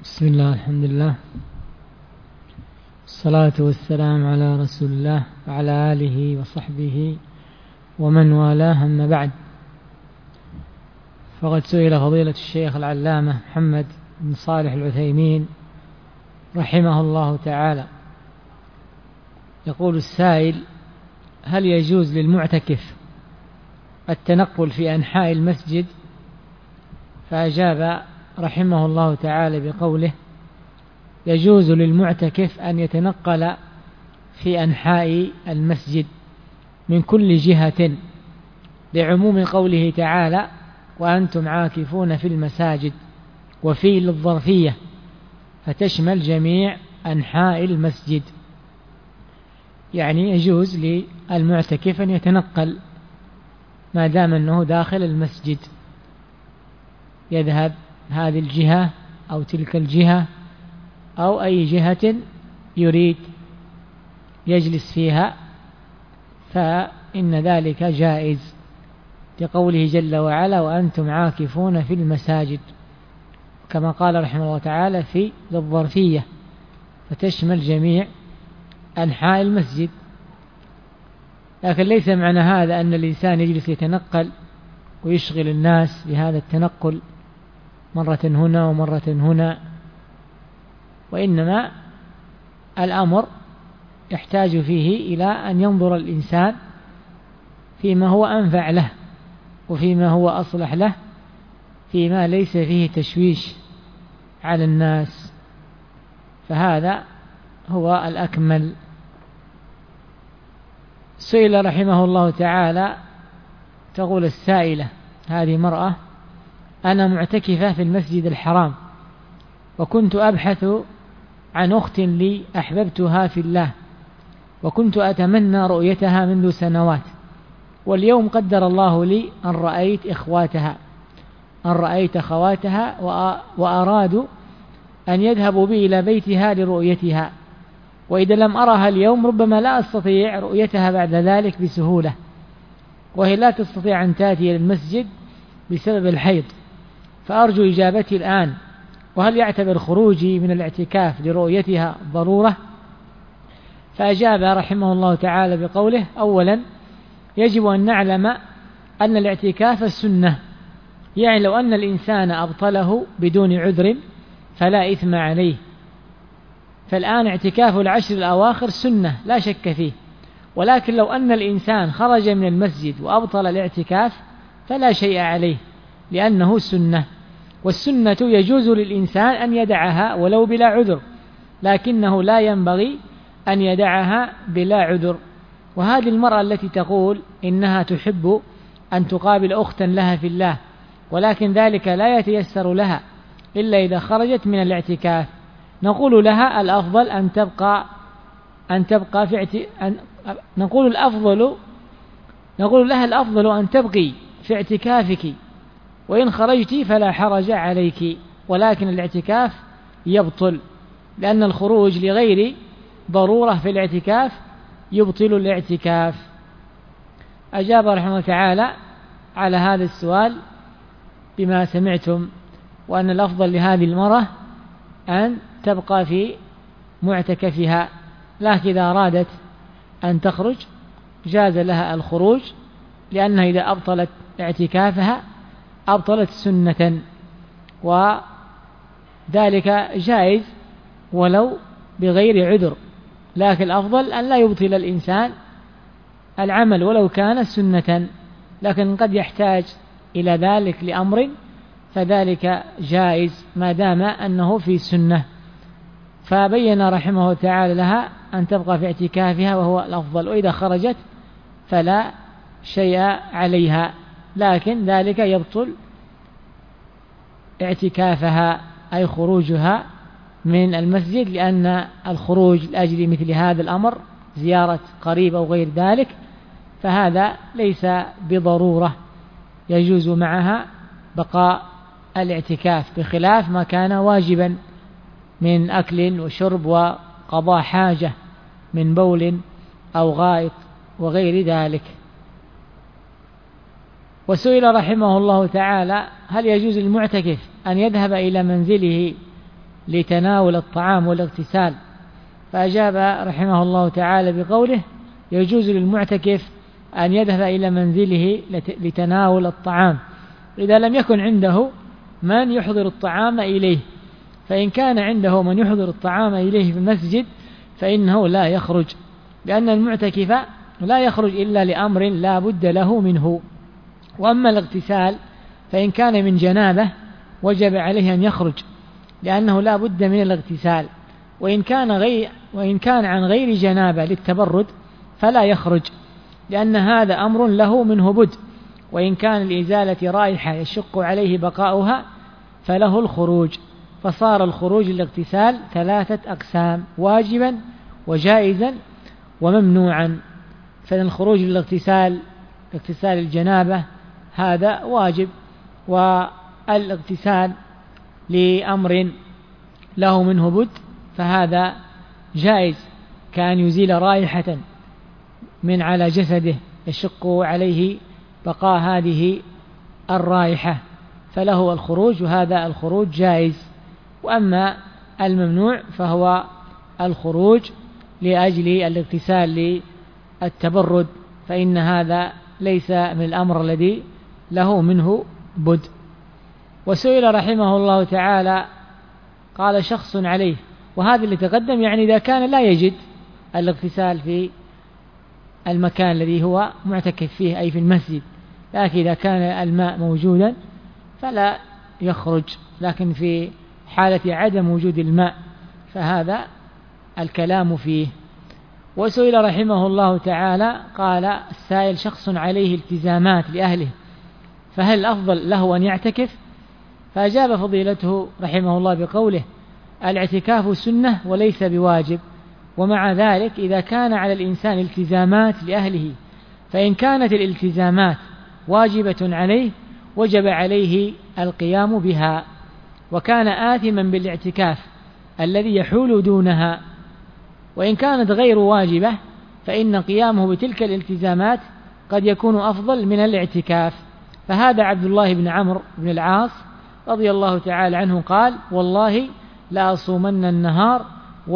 بسم الله، الحمد لله، الصلاة والسلام على رسول الله وعلى آله وصحبه ومن والاه، أما بعد. فقد سئل فضيلة الشيخ العلامة محمد بن صالح العثيمين رحمه الله تعالى، يقول السائل: هل يجوز للمعتكف التنقل في أنحاء المسجد؟ فأجاب رحمه الله تعالى بقوله: يجوز للمعتكف أن يتنقل في أنحاء المسجد من كل جهة، لعموم قوله تعالى: وأنتم عاكفون في المساجد، وفي للظرفية فتشمل جميع أنحاء المسجد. يعني يجوز للمعتكف أن يتنقل ما دام أنه داخل المسجد، يذهب هذه الجهة أو تلك الجهة أو أي جهة يريد يجلس فيها، فإن ذلك جائز، لقوله جل وعلا: وأنتم عاكفون في المساجد، كما قال رحمه الله تعالى في الظرفية فتشمل جميع أنحاء المسجد. لكن ليس معنى هذا أن الإنسان يجلس يتنقل ويشغل الناس بهذا التنقل مرة هنا ومرة هنا، وإنما الأمر يحتاج فيه إلى أن ينظر الإنسان فيما هو أنفع له وفيما هو أصلح له، فيما ليس فيه تشويش على الناس، فهذا هو الأكمل. سئل رحمه الله تعالى، تقول السائلة هذه مرأة: أنا معتكفة في المسجد الحرام، وكنت أبحث عن أخت لي أحببتها في الله، وكنت أتمنى رؤيتها منذ سنوات، واليوم قدر الله لي أن رأيت أخواتها وأرادوا أن يذهبوا بي إلى بيتها لرؤيتها، وإذا لم أرها اليوم ربما لا أستطيع رؤيتها بعد ذلك بسهولة، وهي لا تستطيع أن تأتي للمسجد بسبب الحيض، فأرجو إجابتي الآن، وهل يعتبر خروجي من الاعتكاف لرؤيتها ضرورة؟ فأجاب رحمه الله تعالى بقوله: أولا، يجب أن نعلم أن الاعتكاف سنة، يعني لو أن الإنسان أبطله بدون عذر فلا إثم عليه، فالآن اعتكاف العشر الأواخر سنة لا شك فيه، ولكن لو أن الإنسان خرج من المسجد وأبطل الاعتكاف فلا شيء عليه، لأنه سنة، والسنة يجوز للإنسان أن يدعها ولو بلا عذر، لكنه لا ينبغي أن يدعها بلا عذر. وهذه المرأة التي تقول إنها تحب أن تقابل أختا لها في الله، ولكن ذلك لا يتيسر لها إلا إذا خرجت من الاعتكاف، نقول لها الأفضل نقول لها الأفضل أن تبقي في اعتكافك، وإن خرجت فلا حرج عليك، ولكن الاعتكاف يبطل، لأن الخروج لغير ضرورة في الاعتكاف يبطل الاعتكاف. أجاب رحمه الله تعالى على هذا السؤال بما سمعتم، وأن الأفضل لهذه المرأة أن تبقى في معتكفها، لكن إذا أرادت أن تخرج جاز لها الخروج، لأنها إذا أبطلت اعتكافها أبطلت سنة، وذلك جائز ولو بغير عذر، لكن الأفضل أن لا يبطل الإنسان العمل ولو كان سنة، لكن قد يحتاج إلى ذلك لأمر فذلك جائز ما دام أنه في سنة، فبين رحمه الله تعالى لها أن تبقى في اعتكافها وهو الأفضل، وإذا خرجت فلا شيء عليها، لكن ذلك يبطل اعتكافها أي خروجها من المسجد، لأن الخروج لأجل مثل هذا الأمر زيارة قريب أو غير ذلك فهذا ليس بضرورة، يجوز معها بقاء الاعتكاف، بخلاف ما كان واجبا من أكل وشرب وقضاء حاجة من بول أو غائط وغير ذلك. وسئل رحمه الله تعالى: هل يجوز للمعتكف أن يذهب إلى منزله لتناول الطعام والاغتسال. فأجاب رحمه الله تعالى بقوله: يجوز للمعتكف أن يذهب إلى منزله لتناول الطعام إذا لم يكن عنده من يحضر الطعام إليه، فإن كان عنده من يحضر الطعام إليه في المسجد فإنه لا يخرج، لأن المعتكف لا يخرج إلا لأمر لا بد له منه. وأما الاغتسال فإن كان من جنابه وجب عليه أن يخرج، لأنه لا بد من الاغتسال. وإن كان عن غير جنابه للتبرد فلا يخرج، لأن هذا أمر له منه بد. وإن كان لإزالة رائحة يشق عليه بقاؤها فله الخروج. فصار الخروج للاغتسال 3 أقسام: واجبا وجائزا وممنوعا. فالخروج للاغتسال اغتسال الجنابة هذا واجب، والاغتسال لأمر له منه بد فهذا جائز، كان يزيل رائحة من على جسده يشق عليه بقاء هذه الرائحة فله الخروج، وهذا الخروج جائز. وأما الممنوع فهو الخروج لأجل الاغتسال للتبرد، فإن هذا ليس من الأمر الذي له منه بد. وسئل رحمه الله تعالى قال شخص عليه، وهذا اللي تقدم يعني إذا كان لا يجد الاغتسال في المكان الذي هو معتكف فيه أي في المسجد، لكن إذا كان الماء موجودا فلا يخرج، لكن في حالة عدم وجود الماء فهذا الكلام فيه. وسئل رحمه الله تعالى قال السائل شخص عليه التزامات لأهله فهل الأفضل له أن يعتكف؟ فأجاب فضيلته رحمه الله بقوله: الاعتكاف سنة وليس بواجب. ومع ذلك إذا كان على الإنسان التزامات لأهله فإن كانت الالتزامات واجبة عليه وجب عليه القيام بها، وكان آثما بالاعتكاف الذي يحول دونها. وإن كانت غير واجبة فإن قيامه بتلك الالتزامات قد يكون أفضل من الاعتكاف. فهذا عبد الله بن عمرو بن العاص رضي الله تعالى عنه قال: والله لا أصومن النهار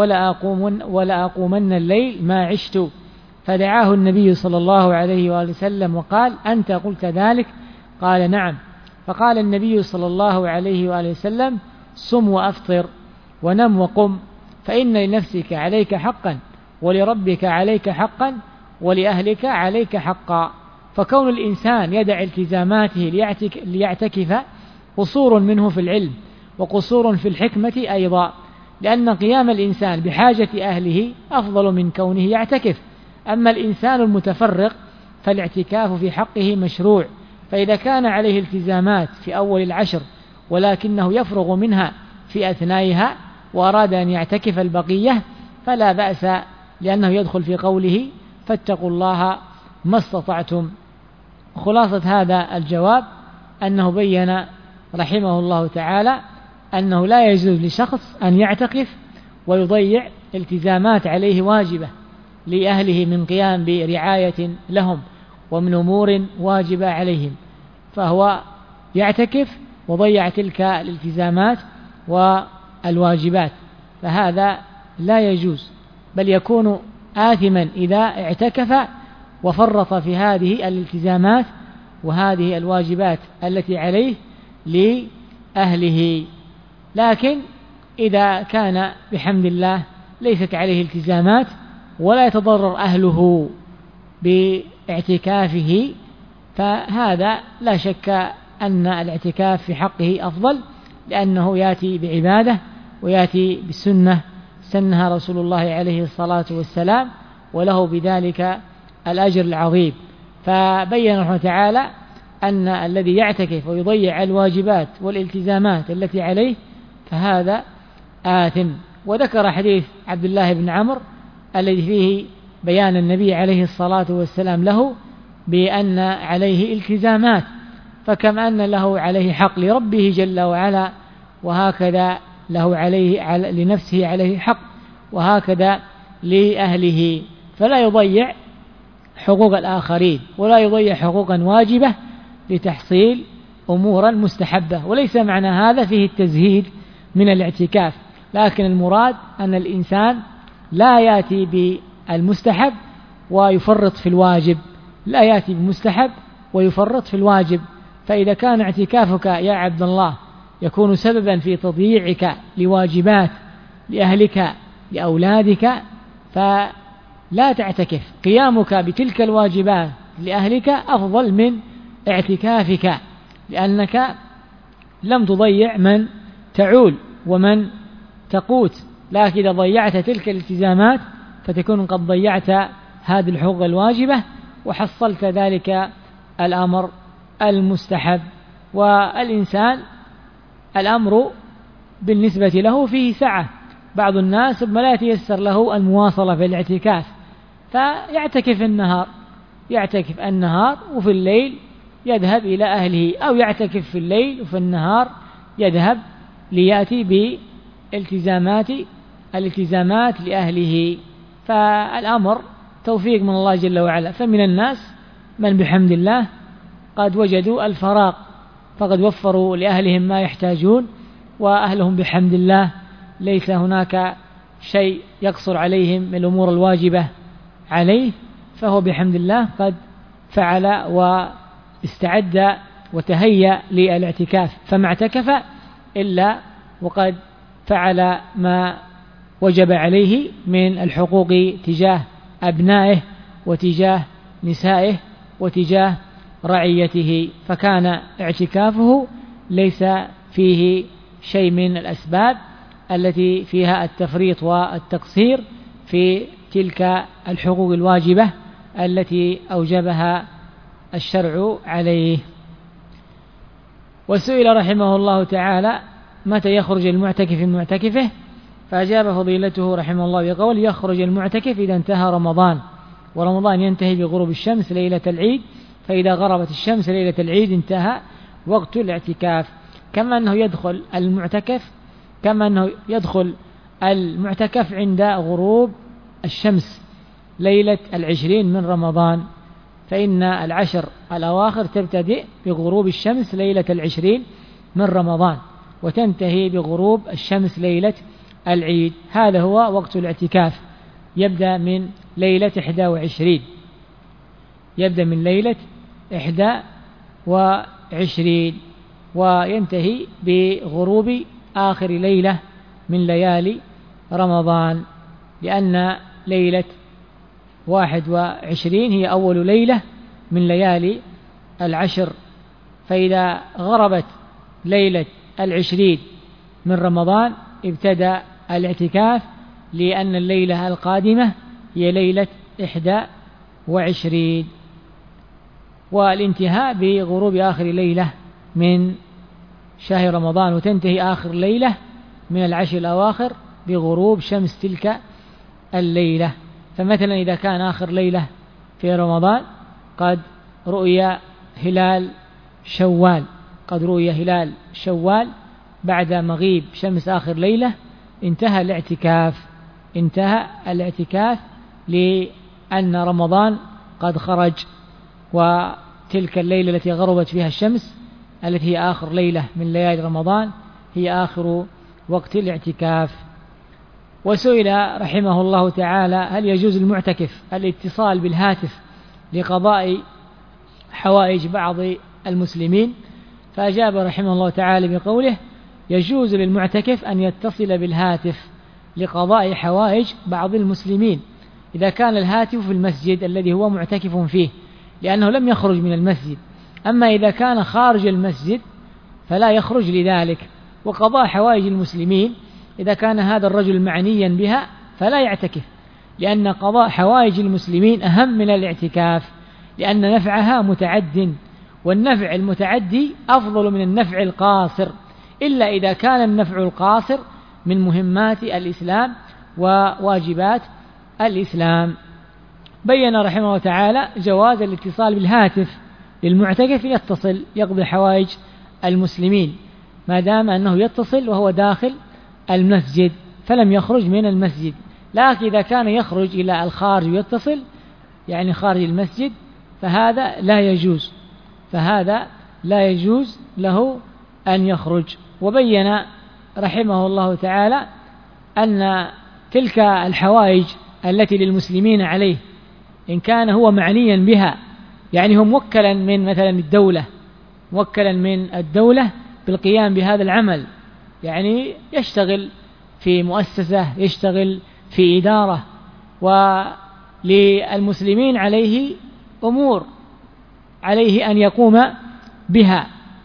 ولا أقومن الليل ما عشت. فدعاه النبي صلى الله عليه وآله وسلم وقال: أنت قلت ذلك؟ قال: نعم. فقال النبي صلى الله عليه وآله وسلم: صم وأفطر ونم وقم، فإن لنفسك عليك حقا ولربك عليك حقا ولأهلك عليك حقا. فكون الإنسان يدع التزاماته ليعتكف قصور منه في العلم وقصور في الحكمة أيضا، لأن قيام الإنسان بحاجة أهله أفضل من كونه يعتكف. أما الإنسان المتفرق فالاعتكاف في حقه مشروع، فإذا كان عليه التزامات في أول العشر ولكنه يفرغ منها في أثنائها وأراد أن يعتكف البقية فلا بأس، لأنه يدخل في قوله: فاتقوا الله ما استطعتم. خلاصة هذا الجواب أنه بين رحمه الله تعالى أنه لا يجوز لشخص أن يعتكف ويضيع التزامات عليه واجبة لأهله من قيام برعاية لهم ومن أمور واجبة عليهم، فهو يعتكف وضيع تلك الالتزامات والواجبات، فهذا لا يجوز، بل يكون آثما إذا اعتكف وفرط في هذه الالتزامات وهذه الواجبات التي عليه لأهله. لكن إذا كان بحمد الله ليست عليه التزامات ولا يتضرر أهله باعتكافه فهذا لا شك أن الاعتكاف في حقه أفضل، لأنه يأتي بعبادة ويأتي بالسنة سنها رسول الله عليه الصلاة والسلام، وله بذلك الأجر العظيم. فبين رحمه تعالى أن الذي يعتكف ويضيع الواجبات والالتزامات التي عليه فهذا آثم. وذكر حديث عبد الله بن عمرو الذي فيه بيان النبي عليه الصلاة والسلام له بأن عليه التزامات، فكم أن له عليه حق لربه جل وعلا، وهكذا له عليه لنفسه عليه حق، وهكذا لأهله، فلا يضيع حقوق الآخرين ولا يضيع حقوقا واجبة لتحصيل أمورا مستحبة. وليس معنى هذا فيه التزهيد من الاعتكاف، لكن المراد أن الإنسان لا يأتي بالمستحب ويفرط في الواجب، لا يأتي بالمستحب ويفرط في الواجب. فإذا كان اعتكافك يا عبد الله يكون سببا في تضييعك لواجبات لأهلك لأولادك، فلا تعتكف. قيامك بتلك الواجبات لأهلك أفضل من اعتكافك، لأنك لم تضيع من تعول ومن تقوت. لكن إذا ضيعت تلك الالتزامات فتكون قد ضيعت هذه الحقوق الواجبة وحصلت ذلك الأمر المستحب. والإنسان الأمر بالنسبة له فيه سعة، بعض الناس ما لا يتيسر له المواصلة في الاعتكاف فيعتكف النهار، يعتكف النهار وفي الليل يذهب إلى أهله، أو يعتكف في الليل وفي النهار يذهب ليأتي بالالتزامات لأهله. فالأمر توفيق من الله جل وعلا. فمن الناس من بحمد الله قد وجدوا الفراغ فقد وفروا لأهلهم ما يحتاجون، وأهلهم بحمد الله ليس هناك شيء يقصر عليهم من الأمور الواجبة عليه، فهو بحمد الله قد فعل واستعد وتهيأ للاعتكاف، فما اعتكف إلا وقد فعل ما وجب عليه من الحقوق تجاه أبنائه وتجاه نسائه وتجاه رعيته. فكان اعتكافه ليس فيه شيء من الأسباب التي فيها التفريط والتقصير في تلك الحقوق الواجبة التي أوجبها الشرع عليه. وسئل رحمه الله تعالى متى يخرج المعتكف من معتكفه، فأجاب فضيلته رحمه الله بقول: يخرج المعتكف إذا انتهى رمضان، ورمضان ينتهي بغروب الشمس ليلة العيد، فإذا غربت الشمس ليلة العيد انتهى وقت الاعتكاف. كما أنه يدخل المعتكف عند غروب الشمس ليلة 20 من رمضان، فإن العشر الأواخر تبتدئ بغروب الشمس ليلة 20 من رمضان وتنتهي بغروب الشمس ليلة العيد. هذا هو وقت الاعتكاف، يبدأ من ليلة 21، يبدأ من ليلة 21 وينتهي بغروب آخر ليلة من ليالي رمضان، لأن ليلة 21 هي أول ليلة من ليالي العشر. فإذا غربت ليلة 20 من رمضان ابتدأ الاعتكاف، لأن الليلة القادمة هي ليلة 21، والانتهاء بغروب آخر ليلة من شهر رمضان، وتنتهي آخر ليلة من العشر الأواخر بغروب شمس تلك الليلة. فمثلا إذا كان آخر ليلة في رمضان قد رؤي هلال شوال، بعد مغيب شمس آخر ليلة انتهى الاعتكاف لأن رمضان قد خرج، وتلك الليلة التي غربت فيها الشمس التي هي آخر ليلة من ليالي رمضان هي آخر وقت الاعتكاف. وسئل رحمه الله تعالى: هل يجوز المعتكف الاتصال بالهاتف لقضاء حوائج بعض المسلمين؟ فأجاب رحمه الله تعالى بقوله: يجوز للمعتكف أن يتصل بالهاتف لقضاء حوائج بعض المسلمين إذا كان الهاتف في المسجد الذي هو معتكف فيه، لأنه لم يخرج من المسجد. أما إذا كان خارج المسجد فلا يخرج لذلك. وقضاء حوائج المسلمين إذا كان هذا الرجل معنيا بها فلا يعتكف، لأن قضاء حوائج المسلمين أهم من الاعتكاف، لأن نفعها متعد، والنفع المتعدي أفضل من النفع القاصر، إلا إذا كان النفع القاصر من مهمات الإسلام وواجبات الإسلام. بين رحمه الله تعالى جواز الاتصال بالهاتف للمعتكف يتصل يقضي حوائج المسلمين ما دام أنه يتصل وهو داخل المسجد فلم يخرج من المسجد. لكن إذا كان يخرج إلى الخارج ويتصل يعني خارج المسجد فهذا لا يجوز له أن يخرج. وبين رحمه الله تعالى أن تلك الحوائج التي للمسلمين عليه إن كان هو معنيا بها، يعني هو موكلا من مثلا الدولة، موكلا من الدولة بالقيام بهذا العمل، يعني يشتغل في مؤسسة، يشتغل في إدارة، وللمسلمين عليه أمور عليه أن يقوم بها،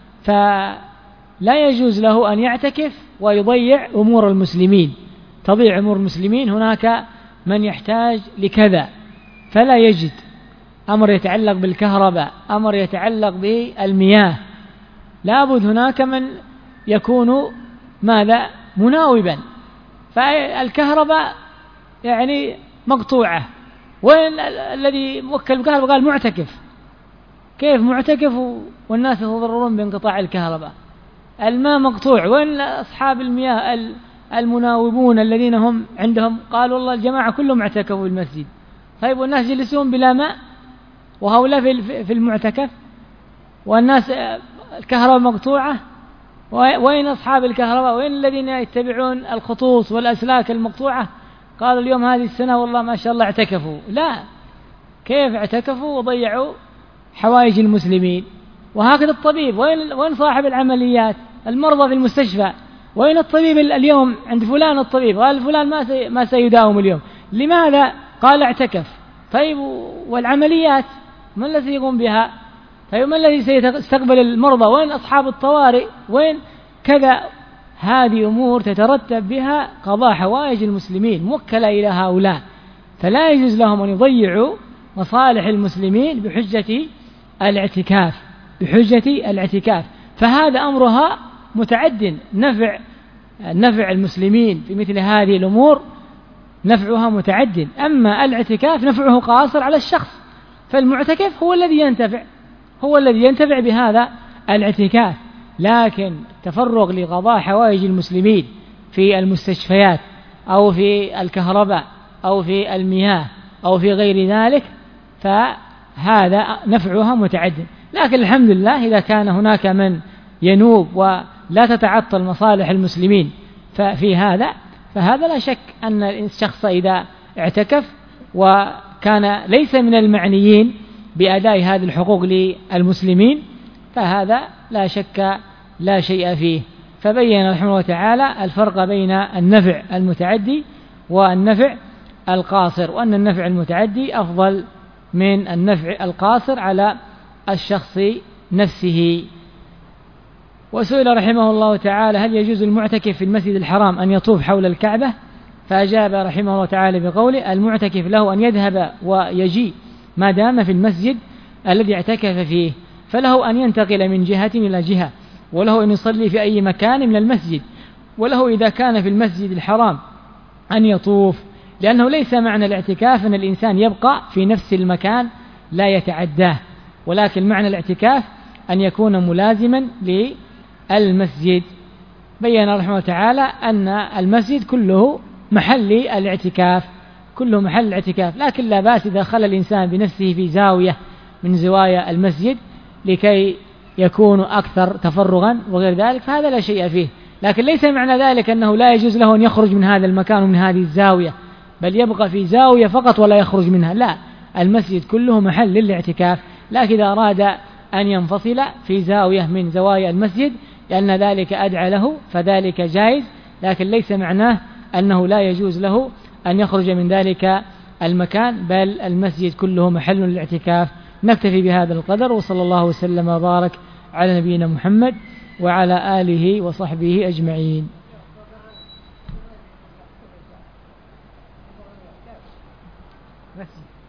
فلا يجوز له أن يعتكف ويضيع أمور المسلمين، تضيع أمور المسلمين. هناك من يحتاج لكذا فلا يجد، أمر يتعلق بالكهرباء، أمر يتعلق بالمياه، لابد هناك من يكون ماذا مناوبا، فالكهرباء يعني مقطوعة، وين الذي موكل بالكهرباء؟ قال معتكف. كيف معتكف والناس يتضررون بانقطاع الكهرباء؟ الماء مقطوع، وين أصحاب المياه المناوبون الذين هم عندهم؟ قالوا والله الجماعة كلهم اعتكفوا المسجد. طيب والناس يجلسون بلا ماء وهؤلاء في المعتكف، والناس الكهرباء مقطوعة، وين أصحاب الكهرباء؟ وين الذين يتبعون الخطوط والأسلاك المقطوعة؟ قالوا اليوم هذه السنة والله ما شاء الله اعتكفوا. لا، كيف اعتكفوا وضيعوا حوائج المسلمين؟ وهكذا الطبيب، وين صاحب العمليات؟ المرضى في المستشفى، وين الطبيب اليوم عند فلان الطبيب؟ قال فلان ما سيداوم اليوم. لماذا؟ قال اعتكف. طيب والعمليات من الذي يقوم بها؟ طيب من الذي سيستقبل المرضى؟ وين أصحاب الطوارئ؟ وين كذا؟ هذه أمور تترتب بها قضاء حوائج المسلمين موكلة إلى هؤلاء، فلا يجوز لهم أن يضيعوا مصالح المسلمين بحجة الاعتكاف، بحجة الاعتكاف. فهذا أمرها متعد، نفع المسلمين في مثل هذه الأمور نفعها متعد، أما الاعتكاف نفعه قاصر على الشخص، فالمعتكف هو الذي ينتفع بهذا الاعتكاف. لكن تفرغ لقضاء حوائج المسلمين في المستشفيات أو في الكهرباء أو في المياه أو في غير ذلك فهذا نفعها متعد. لكن الحمد لله إذا كان هناك من ينوب ولا تتعطل مصالح المسلمين ففي هذا، فهذا لا شك أن الشخص إذا اعتكف وكان ليس من المعنيين بأداء هذه الحقوق للمسلمين فهذا لا شك لا شيء فيه. فبين رحمه الله تعالى الفرق بين النفع المتعدي والنفع القاصر، وأن النفع المتعدي أفضل من النفع القاصر على الشخص نفسه. وسئل رحمه الله تعالى هل يجوز المعتكف في المسجد الحرام أن يطوف حول الكعبة؟ فأجاب رحمه الله تعالى بقوله المعتكف له أن يذهب ويجي ما دام في المسجد الذي اعتكف فيه، فله أن ينتقل من جهة إلى جهة، وله أن يصلي في أي مكان من المسجد، وله إذا كان في المسجد الحرام أن يطوف، لأنه ليس معنى الاعتكاف أن الإنسان يبقى في نفس المكان لا يتعداه، ولكن معنى الاعتكاف أن يكون ملازما للمسجد. بين رحمه الله تعالى أن المسجد كله محل الاعتكاف، كله محل الاعتكاف، لكن لا بأس إذا خلى الإنسان بنفسه في زاوية من زوايا المسجد لكي يكون أكثر تفرغا وغير ذلك فهذا لا شيء فيه، لكن ليس معنى ذلك أنه لا يجوز له أن يخرج من هذا المكان ومن هذه الزاوية، بل يبقى في زاوية فقط ولا يخرج منها، لا، المسجد كله محل للاعتكاف. لكن إذا أراد أن ينفصل في زاوية من زوايا المسجد لأن ذلك أدعى له فذلك جائز، لكن ليس معناه أنه لا يجوز له أن يخرج من ذلك المكان، بل المسجد كله محل للاعتكاف. نكتفي بهذا القدر، وصلى الله وسلم وبارك على نبينا محمد وعلى آله وصحبه أجمعين. بس